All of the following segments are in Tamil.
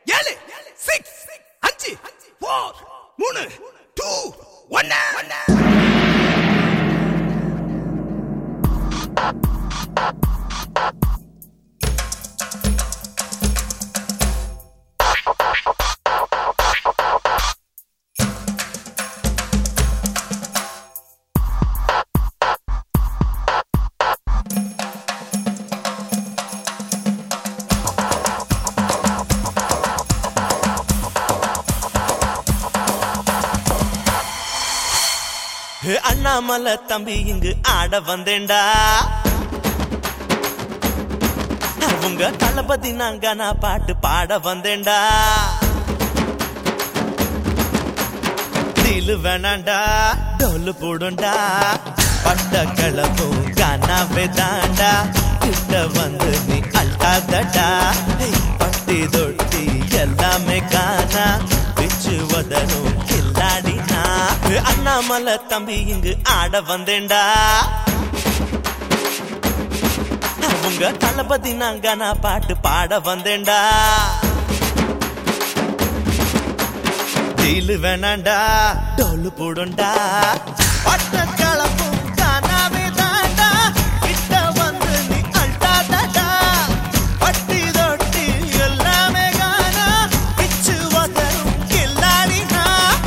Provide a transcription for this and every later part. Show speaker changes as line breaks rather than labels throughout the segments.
7 6 5 4 3 2 1
அண்ணாமலை தம்பி இங்கு ஆட வந்தேன்டா உங்க தளபதி நாங்க நான் பாட்டு பாட வந்தேன்டா தீலு வேணாண்டா டோலு போடுண்டா பட்ட கிளம்பும் கானாவே தாண்டா கிட்ட வந்து நீ அல்டாதடா பட்டி தொட்டி எல்லாமே காணா பிச்சு வதனும் கில்லாடினா அண்ணாமலை தம்பி இங்கு ஆட வந்தேன்டா உங்க தளபதி நாங்க நான் பாட்டு பாட வந்தேன்டா தீலு வேணாண்டா டோலு போடுண்டா பட்ட கிளம்பும் கானாவே தாண்டா கிட்ட வந்து நீ அல்டாதடா பட்டி தொட்டி எல்லாமே காணா பிச்சு வதனும் கில்லாடினா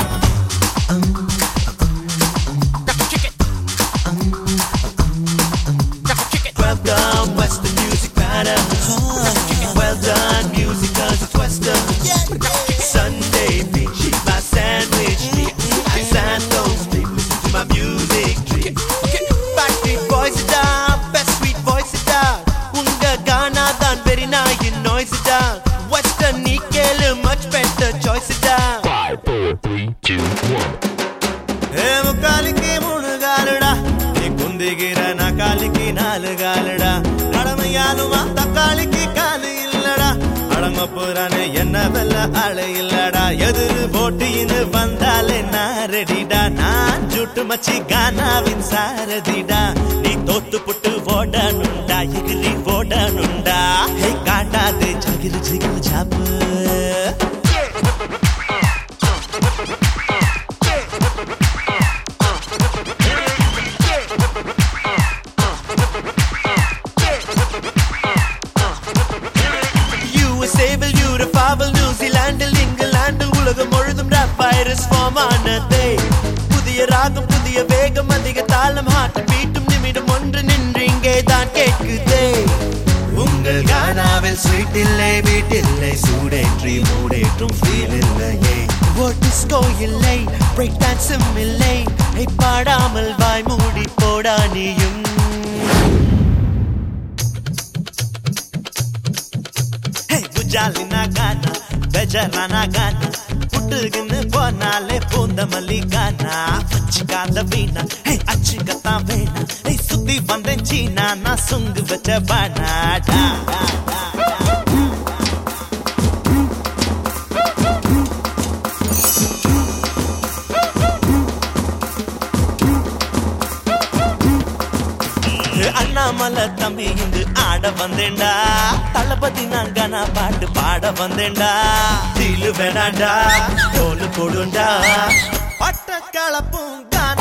Well done, Western music pattern. Well done, music cause it's Western. Sunday, bitch, eat my sandwich. Santos, they listen to my music. Backstreet boys it down, best sweet voice it down. Unga Ghana done very nice in noise it down. Western Nickel, much better choice it down.
5, 4, 3, 2, 1.
Hey, mukaliki moonu gaalada. குந்திகிற நக்காலிக்கு 4 காலடா கடமையாலுமா தக்காளிக்கு காலு இல்லடா அடங்க போறானே என்ன வெல்ல ஆளு இல்லடா எதிரு போட்டின்னு வந்தாலே நான் ரெடிடா நான் ஜுட்டு மச்சி கானாவின் சாரதிடா நீ தோத்து புட்டு ஓடணுண்டா எகிரி ஓடணுண்டா ஹே காட்டாதே ஜகிரு ஜிகிரு ஜாப்பு நியூசிலாண்டில் இங்கிலாண்டில் உலகம் முழுதும் ராப் வைரஸ் ஃபார்ம் ஆனதே புதிய ராகம் புதிய வேகம் அதிக தாளம் ஹார்ட் பீட்டும் நிமிடம் ஒன்று நின்று இங்கே தான் கேட்குதே உங்கள் கானாவில் ஸ்வீட் இல்லை பீட் இல்லை சூடேற்றி மூடேற்றும் ஃபீல் இல்லையே ஒரு டிஸ்கோ இல்லை பிரேக் டான்ஸும் இல்லை பாடாமல் வாய் மூடி போடா நீயும் ஜாலினா கானா பெஜரானா கானா புட்டுக்குன்னு போனாலே பூந்த மல்லிகானா வச்சுக்காத வீணா அச்சுக்கத்தான் வேணா சுத்தி வந்தேன் சீனா நான் சுங்கு வச்ச பானாடா அண்ணாமலை தம்பி இங்கு ஆட வந்தேன்டா தளபதி நாங்க நான் பாட்டு பாட வந்தேன்டா தீலு வேணாண்டா டோலு போடுண்டா பட்ட கலப்பும்